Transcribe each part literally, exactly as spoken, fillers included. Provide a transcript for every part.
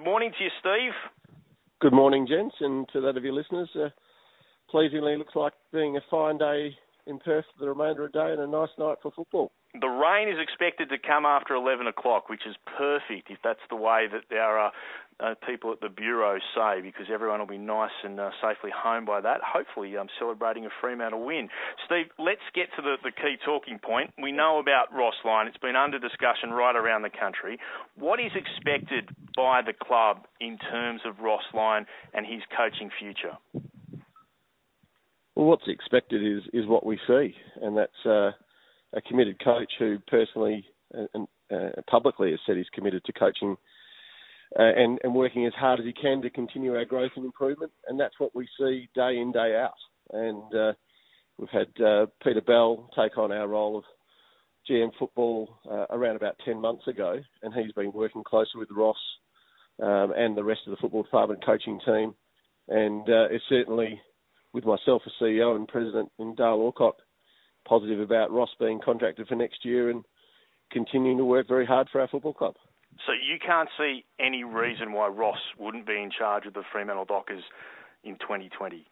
morning to you, Steve. Good morning, gents, and to that of your listeners. Uh, pleasingly, looks like being a fine day in Perth for the remainder of the day and a nice night for football. The rain is expected to come after eleven o'clock, which is perfect if that's the way that our uh, uh, people at the Bureau say, because everyone will be nice and uh, safely home by that, hopefully um, celebrating a Fremantle win. Steve, let's get to the, the key talking point. We know about Ross Lyon. It's been under discussion right around the country. What is expected by the club in terms of Ross Lyon and his coaching future? Well, what's expected is, is what we see, and that's uh, a committed coach who personally and uh, publicly has said he's committed to coaching uh, and, and working as hard as he can to continue our growth and improvement, and that's what we see day in, day out. And uh, we've had uh, Peter Bell take on our role of G M football uh, around about ten months ago, and he's been working closely with Ross um, and the rest of the football department coaching team, and uh, it's certainly, with myself as C E O and President and Dale Alcock, positive about Ross being contracted for next year and continuing to work very hard for our football club. So you can't see any reason why Ross wouldn't be in charge of the Fremantle Dockers in twenty twenty?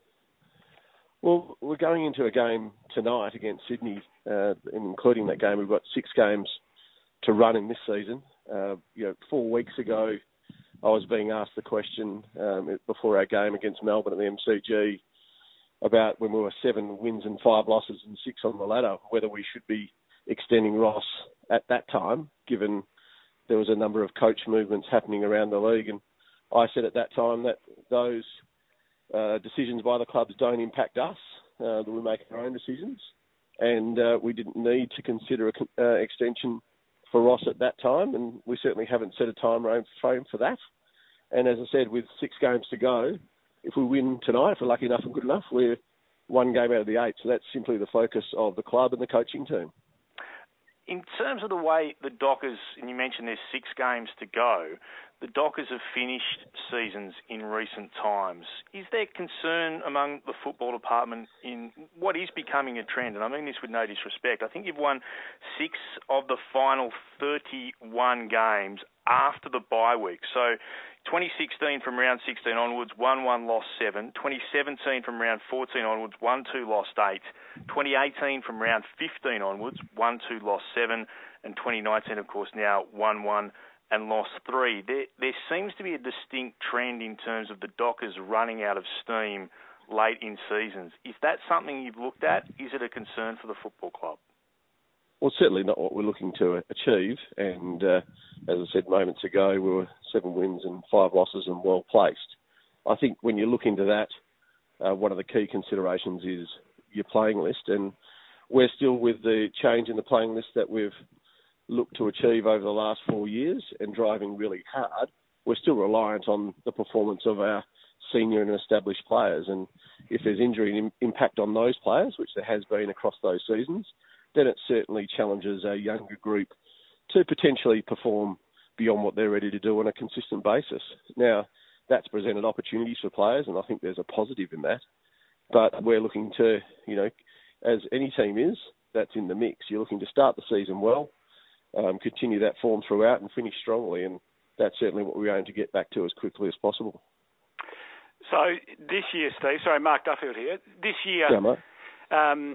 Well, we're going into a game tonight against Sydney, uh, and including that game, we've got six games to run in this season. Uh, you know, four weeks ago, I was being asked the question um, before our game against Melbourne at the M C G about when we were seven wins and five losses and six on the ladder, whether we should be extending Ross at that time, given there was a number of coach movements happening around the league. And I said at that time that those uh, decisions by the clubs don't impact us, uh, that we make our own decisions. And uh, we didn't need to consider an uh, extension for Ross at that time, and we certainly haven't set a time frame for that. And as I said, with six games to go, if we win tonight, if we're lucky enough and good enough, we're one game out of the eight. So that's simply the focus of the club and the coaching team. In terms of the way the Dockers, and you mentioned there's six games to go, the Dockers have finished seasons in recent times. Is there concern among the football department in what is becoming a trend? And I mean this with no disrespect. I think you've won six of the final thirty-one games after the bye week. So twenty sixteen from round sixteen onwards, one one, lost seven. twenty seventeen from round fourteen onwards, one two, lost eight. twenty eighteen from round fifteen onwards, one two, lost seven. And twenty nineteen, of course, now one one and lost three. There, there seems to be a distinct trend in terms of the Dockers running out of steam late in seasons. Is that something you've looked at? Is it a concern for the football club? Well, certainly not what we're looking to achieve. And uh, as I said moments ago, we were seven wins and five losses and well placed. I think when you look into that, uh, one of the key considerations is your playing list. And we're still with the change in the playing list that we've looked to achieve over the last four years and driving really hard. We're still reliant on the performance of our senior and established players. And if there's injury and impact on those players, which there has been across those seasons, then it certainly challenges a younger group to potentially perform beyond what they're ready to do on a consistent basis. Now, that's presented opportunities for players, and I think there's a positive in that. But we're looking to, you know, as any team is, that's in the mix. You're looking to start the season well, um, continue that form throughout and finish strongly, and that's certainly what we aim to get back to as quickly as possible. So this year, Steve, sorry, Mark Duffield here. This year, yeah, mate. Um,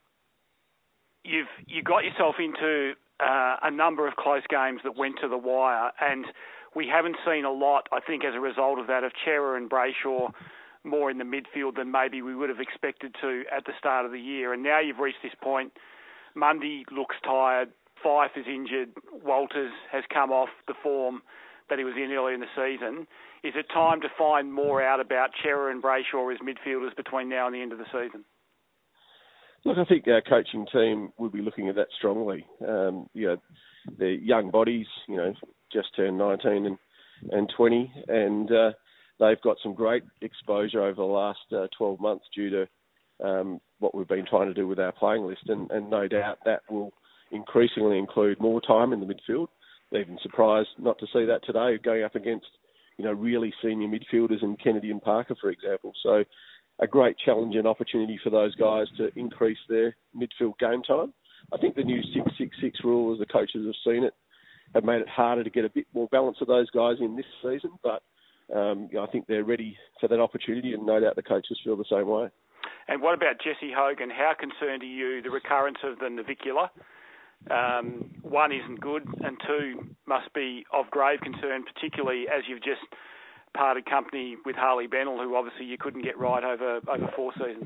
you've you got yourself into uh, a number of close games that went to the wire, and we haven't seen a lot, I think, as a result of that, of Cerra and Brayshaw more in the midfield than maybe we would have expected to at the start of the year. And now you've reached this point. Mundy looks tired. Fife is injured. Walters has come off the form that he was in early in the season. Is it time to find more out about Cerra and Brayshaw as midfielders between now and the end of the season? Look, I think our coaching team will be looking at that strongly. Um, you know, they're young bodies, you know, just turned nineteen and, and twenty, and uh, they've got some great exposure over the last uh, twelve months due to um, what we've been trying to do with our playing list, and, and no doubt that will increasingly include more time in the midfield. They're even surprised not to see that today, going up against, you know, really senior midfielders in Kennedy and Parker, for example. So a great challenge and opportunity for those guys to increase their midfield game time. I think the new six six six rule, as the coaches have seen it, have made it harder to get a bit more balance of those guys in this season. But um, you know, I think they're ready for that opportunity, and no doubt the coaches feel the same way. And what about Jesse Hogan? How concerned are you the recurrence of the navicular? Um, one isn't good, and two must be of grave concern, particularly as you've just parted company with Harley Bennell, who obviously you couldn't get right over over four seasons.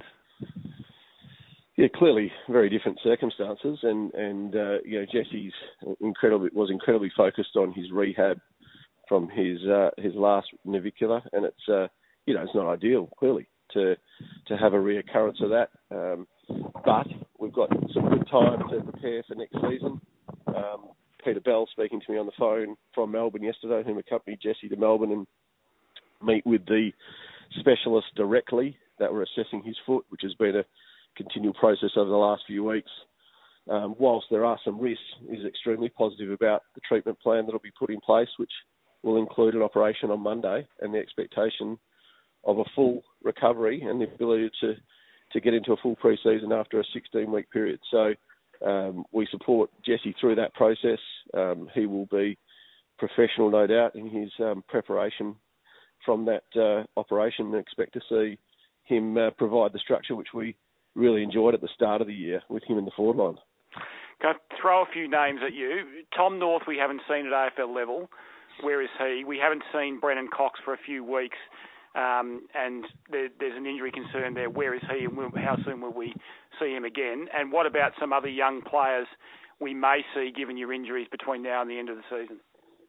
Yeah, clearly very different circumstances, and and uh, you know Jesse's incredibly was incredibly focused on his rehab from his uh, his last navicular, and it's uh, you know it's not ideal clearly to to have a reoccurrence of that, um, but we've got some good time to prepare for next season. Um, Peter Bell speaking to me on the phone from Melbourne yesterday, whom accompanied Jesse to Melbourne and meet with the specialist directly that were assessing his foot, which has been a continual process over the last few weeks. Um, whilst there are some risks, is extremely positive about the treatment plan that will be put in place, which will include an operation on Monday and the expectation of a full recovery and the ability to, to get into a full pre-season after a sixteen-week period. So um, we support Jesse through that process. Um, he will be professional, no doubt, in his um, preparation from that uh, operation, and expect to see him uh, provide the structure which we really enjoyed at the start of the year with him in the forward line. Can I throw a few names at you? Tom North we haven't seen at A F L level. Where is he? We haven't seen Brennan Cox for a few weeks, um, and there, there's an injury concern there. Where is he, and will, how soon will we see him again? And what about some other young players we may see given your injuries between now and the end of the season?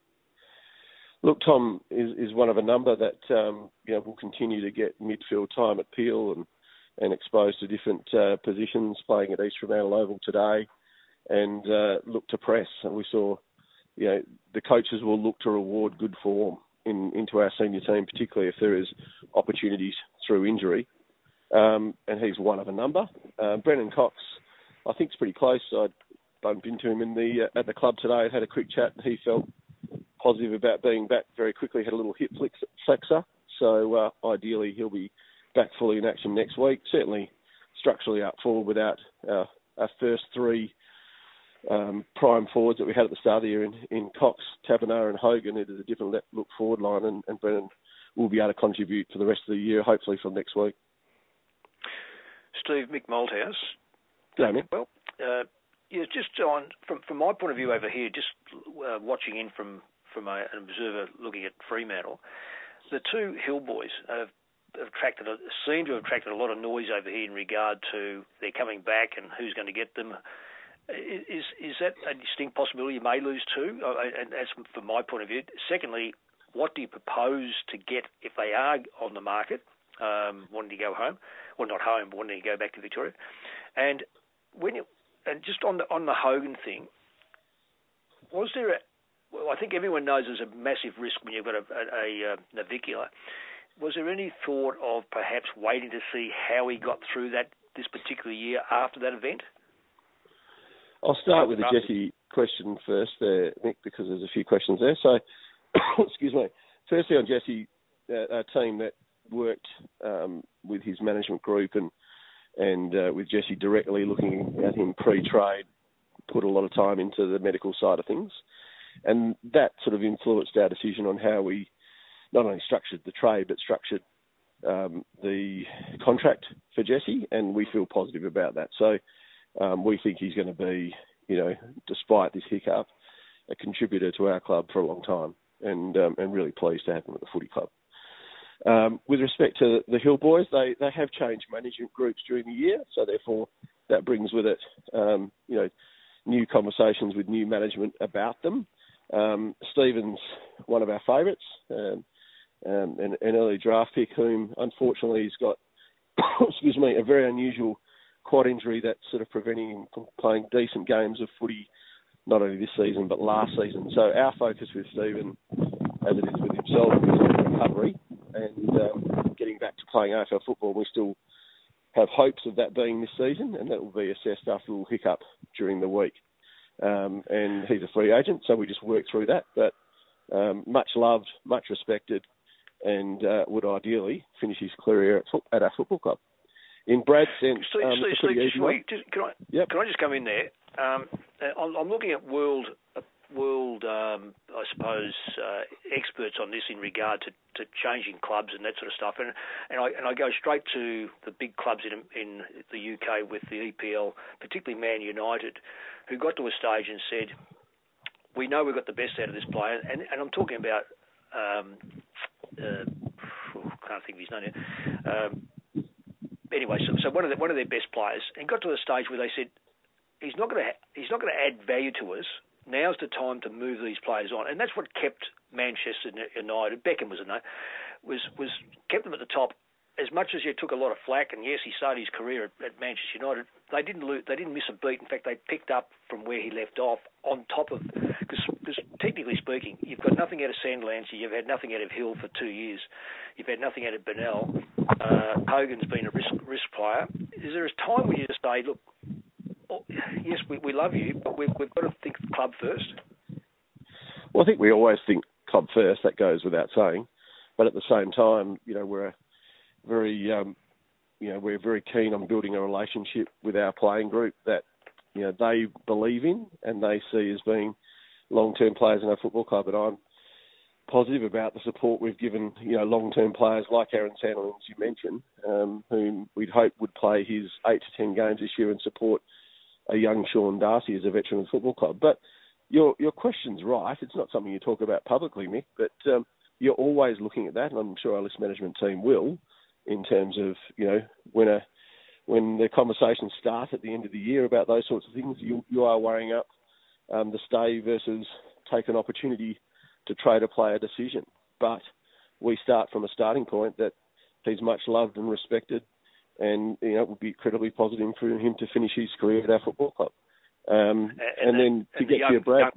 Look, Tom is, is one of a number that um, you know will continue to get midfield time at Peel and, and exposed to different uh, positions, playing at East Fremantle Oval today, and uh, look to press. And we saw, you know, the coaches will look to reward good form in, into our senior team, particularly if there is opportunities through injury. Um, and he's one of a number. Uh, Brennan Cox, I think, is pretty close. I bumped into him in the uh, at the club today and had a quick chat. He felt positive about being back very quickly, had a little hip flexor. So uh, ideally he'll be back fully in action next week. Certainly structurally up forward without uh, our first three um, prime forwards that we had at the start of the year in, in Cox, Taberner and Hogan. It is a different look forward line, and, and Brennan will be able to contribute for the rest of the year, hopefully from next week. Steve, Mick Malthouse. Yeah, Mick. Well, uh, yeah, just on, from, from my point of view over here, just uh, watching in from from a, an observer looking at Fremantle, the two Hill boys have, have attracted, a, seem to have attracted a lot of noise over here in regard to their coming back and who's going to get them. Is is that a distinct possibility you may lose two? And as from my point of view. Secondly, what do you propose to get if they are on the market, um, wanting to go home, well not home, but wanting to go back to Victoria? And when you, and just on the on the Hogan thing, was there a Well, I think everyone knows there's a massive risk when you've got a, a, a, a navicular. Was there any thought of perhaps waiting to see how he got through that this particular year after that event? I'll start with the Jesse question first there, Nick, because there's a few questions there. So, excuse me. Firstly, on Jesse, uh, a team that worked um, with his management group and and uh, with Jesse directly looking at him pre-trade, put a lot of time into the medical side of things. And that sort of influenced our decision on how we not only structured the trade, but structured um, the contract for Jesse, and we feel positive about that. So um, we think he's going to be, you know, despite this hiccup, a contributor to our club for a long time, and um, and really pleased to have him at the footy club. Um, with respect to the Hill boys, they, they have changed management groups during the year, so therefore that brings with it, um, you know, new conversations with new management about them. Um, Stephen's one of our favourites, um, um, an, an early draft pick whom unfortunately has got, excuse me, a very unusual quad injury that's sort of preventing him from playing decent games of footy, not only this season but last season. So our focus with Stephen, as it is with himself, is on recovery and um, getting back to playing A F L football. We still have hopes of that being this season, and that will be assessed after a little hiccup during the week. Um, and he's a free agent, so we just work through that. But um, much loved, much respected, and uh, would ideally finish his career at, fo- at our football club. In Brad's sense, Steve, um, Steve, Steve, just wait, just, can, I, yep. can I just come in there? Um, I'm, I'm looking at World world, um, I suppose, uh, experts on this in regard to, to changing clubs and that sort of stuff. And and I and I go straight to the big clubs in in the U K with the E P L, particularly Man United, who got to a stage and said, we know we've got the best out of this player, and, and I'm talking about, um, uh, can't think of his name now. Um, anyway, so, so one of the, one of their best players, and got to a stage where they said, he's not going to ha- he's not going to add value to us. Now's the time to move these players on, and that's what kept Manchester United. Beckham was a name, was was kept them at the top. As much as you took a lot of flack, and yes, he started his career at, at Manchester United, they didn't lose, they didn't miss a beat. In fact, they picked up from where he left off. On top of, because technically speaking, you've got nothing out of Sandlands, you've had nothing out of Hill for two years, you've had nothing out of Bennell. Uh, Hogan's been a risk risk player. Is there a time where you just say, look, oh, yes, we, we love you, but we've, we've got to think club first? Well, I think we always think club first. That goes without saying. But at the same time, you know, we're a very, um, you know, we're very keen on building a relationship with our playing group that, you know, they believe in and they see as being long-term players in our football club. And I'm positive about the support we've given, you know, long-term players like Aaron Sandlin, as you mentioned, um, whom we'd hope would play his eight to ten games this year and support a young Sean Darcy as a veteran of the football club. But your your question's right. It's not something you talk about publicly, Mick, but um, you're always looking at that, and I'm sure our list management team will, in terms of, you know, when a when the conversations start at the end of the year about those sorts of things, you you are weighing up um, the stay versus take an opportunity to trade a player decision. But we start from a starting point that he's much loved and respected, and, you know, it would be incredibly positive for him to finish his career at our football club. Um, and, and the, then to get young, to your Brad,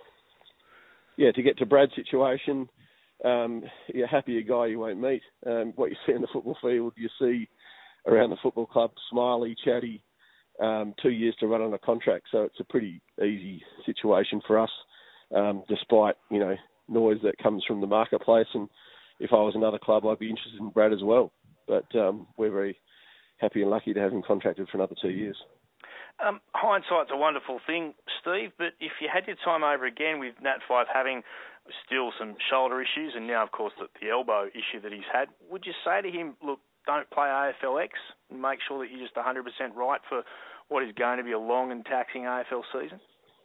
yeah, to get to Brad's situation, um, you're happy a guy you won't meet. Um, what you see in the football field, you see around the football club, smiley, chatty, um, two years to run on a contract. So it's a pretty easy situation for us, um, despite, you know, noise that comes from the marketplace. And if I was another club, I'd be interested in Brad as well. But um, we're very happy and lucky to have him contracted for another two years. Um, hindsight's a wonderful thing, Steve, but if you had your time over again with Nat Fyfe having still some shoulder issues and now, of course, the, the elbow issue that he's had, would you say to him, look, don't play A F L X and make sure that you're just one hundred percent right for what is going to be a long and taxing A F L season?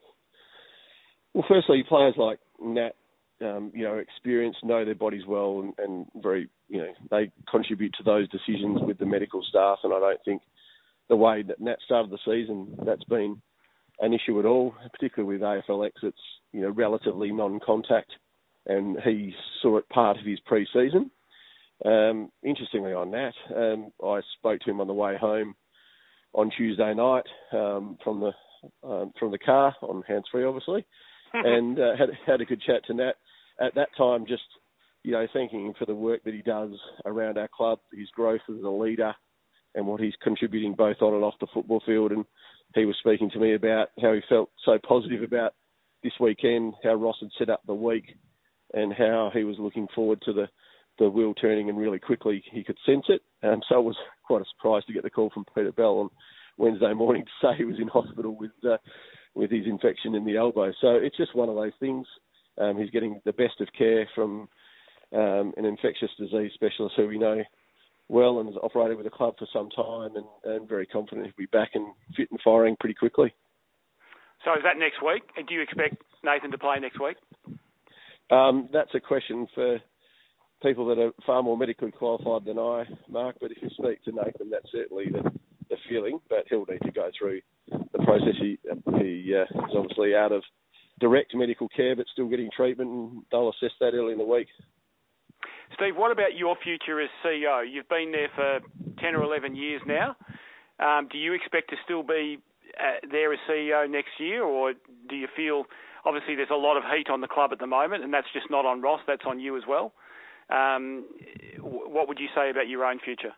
Well, firstly, players like Nat, um, you know, experienced, know their bodies well and, and very, you know, they contribute to those decisions with the medical staff, and I don't think the way that Nat started the season, that's been an issue at all, particularly with A F L X. It's, you know, relatively non-contact, and he saw it part of his pre-season. Um, interestingly on Nat, um, I spoke to him on the way home on Tuesday night um, from the um, from the car, on hands-free obviously, and uh, had, had a good chat to Nat. At that time, just, you know, thanking him for the work that he does around our club, his growth as a leader, and what he's contributing both on and off the football field. And he was speaking to me about how he felt so positive about this weekend, how Ross had set up the week, and how he was looking forward to the, the wheel turning, and really quickly he could sense it. Um, so it was quite a surprise to get the call from Peter Bell on Wednesday morning to say he was in hospital with uh, with his infection in the elbow. So it's just one of those things. Um, he's getting the best of care from um, an infectious disease specialist who we know well and has operated with the club for some time, and, and very confident he'll be back and fit and firing pretty quickly. So is that next week? And do you expect Nathan to play next week? Um, that's a question for people that are far more medically qualified than I, Mark, but if you speak to Nathan, that's certainly the, the feeling, but he'll need to go through the process. He, he uh, is obviously out of direct medical care, but still getting treatment, and they'll assess that early in the week. Steve, what about your future as C E O? You've been there for ten or eleven years now. Um, do you expect to still be uh, there as C E O next year, or do you feel, obviously there's a lot of heat on the club at the moment, and that's just not on Ross, that's on you as well. Um, what would you say about your own future?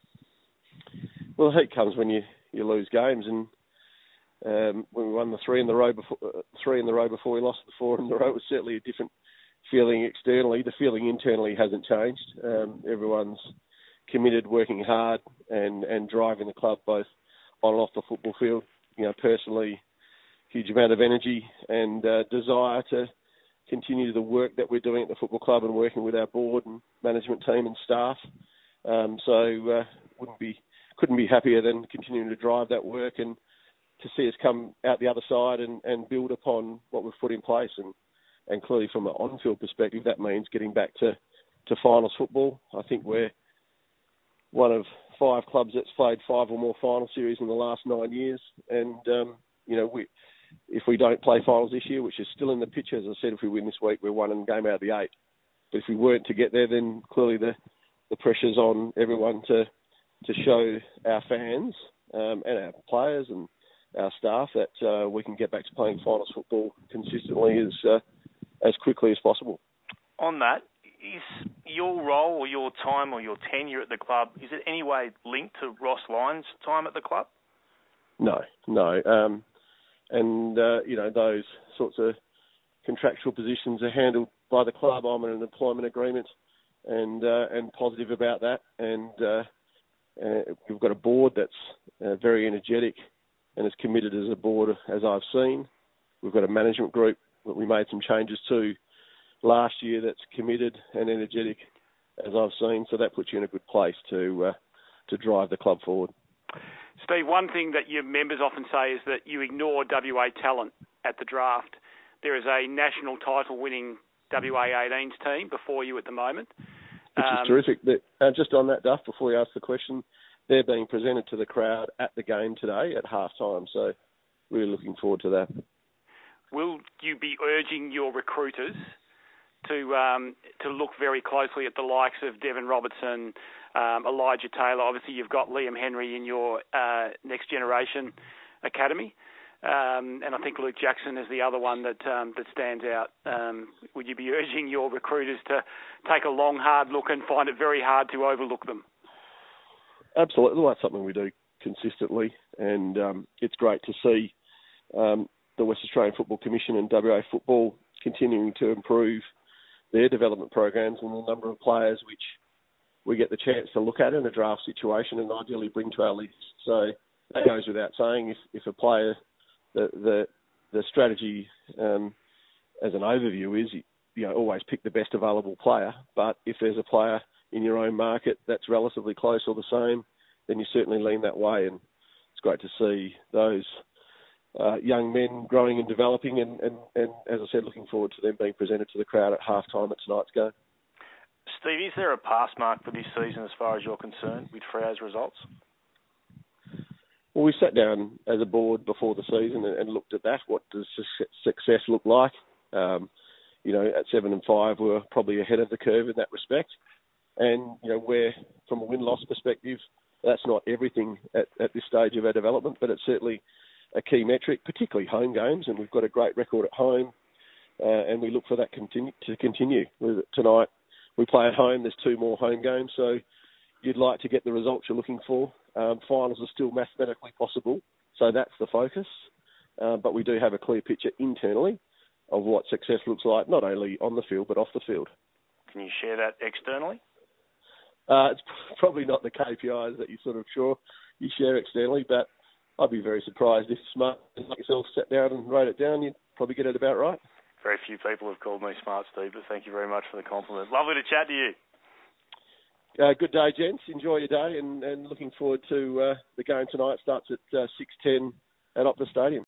Well, heat comes when you, you lose games, and um, when we won the three in the row before, uh, three in the row before we lost the four in the row, it was certainly a different feeling externally. The feeling internally hasn't changed. Um, everyone's committed, working hard, and, and driving the club both on and off the football field. You know, personally, huge amount of energy and uh, desire to continue the work that we're doing at the football club and working with our board and management team and staff. Um, so uh, wouldn't be couldn't be happier than continuing to drive that work and to see us come out the other side and, and build upon what we've put in place. And, and clearly from an on-field perspective, that means getting back to, to finals football. I think we're one of five clubs that's played five or more final series in the last nine years. And, um, you know, we, if we don't play finals this year, which is still in the picture, as I said, if we win this week, we're one and game out of the eight. But if we weren't to get there, then clearly the, the pressure's on everyone to to show our fans um, and our players and our staff that uh, we can get back to playing finals football consistently as uh, as quickly as possible. On that, is your role or your time or your tenure at the club, is it any way linked to Ross Lyons' time at the club? No, no. Um, and, uh, you know, those sorts of contractual positions are handled by the club. I'm in an employment agreement and uh, and positive about that. And uh, uh, we've got a board that's uh, very energetic and as committed as a board as I've seen. We've got a management group that we made some changes to last year that's committed and energetic as I've seen. So that puts you in a good place to uh, to drive the club forward. Steve, one thing that your members often say is that you ignore W A talent at the draft. There is a national title-winning W A eighteens team before you at the moment. Which um, is terrific. But, uh, just on that, Duff, before you ask the question, they're being presented to the crowd at the game today at half-time. So really looking forward to that. Will you be urging your recruiters to um, to look very closely at the likes of Devon Robertson, um, Elijah Taylor? Obviously, you've got Liam Henry in your uh, Next Generation Academy. Um, and I think Luke Jackson is the other one that um, that stands out. Um, would you be urging your recruiters to take a long, hard look and find it very hard to overlook them? Absolutely. Well, that's something we do consistently, and um, it's great to see um, the West Australian Football Commission and W A Football continuing to improve their development programs and the number of players which we get the chance to look at in a draft situation and ideally bring to our list. So that goes without saying. If, if a player, the the, the strategy um, as an overview is, you know, always pick the best available player. But if there's a player in your own market that's relatively close or the same, then you certainly lean that way. And it's great to see those uh, young men growing and developing. And, and, and as I said, looking forward to them being presented to the crowd at halftime at tonight's game. Steve, is there a pass mark for this season as far as you're concerned with Freya's results? Well, we sat down as a board before the season and, and looked at that. What does success look like? Um, you know, at seven and five, we were probably ahead of the curve in that respect. And, you know, we're, from a win-loss perspective, that's not everything at, at this stage of our development, but it's certainly a key metric, particularly home games. And we've got a great record at home, uh, and we look for that continue, to continue. Tonight, we play at home. There's two more home games, so you'd like to get the results you're looking for. Um, finals are still mathematically possible, so that's the focus. Uh, but we do have a clear picture internally of what success looks like, not only on the field, but off the field. Can you share that externally? Uh, it's probably not the K P Is that you sort of sure you share externally, but I'd be very surprised if smart like yourself sat down and wrote it down. You'd probably get it about right. Very few people have called me smart, Steve, but thank you very much for the compliment. Lovely to chat to you. Uh, good day, gents. Enjoy your day, and, and looking forward to uh, the game tonight. Starts at uh, six ten at Optus Stadium.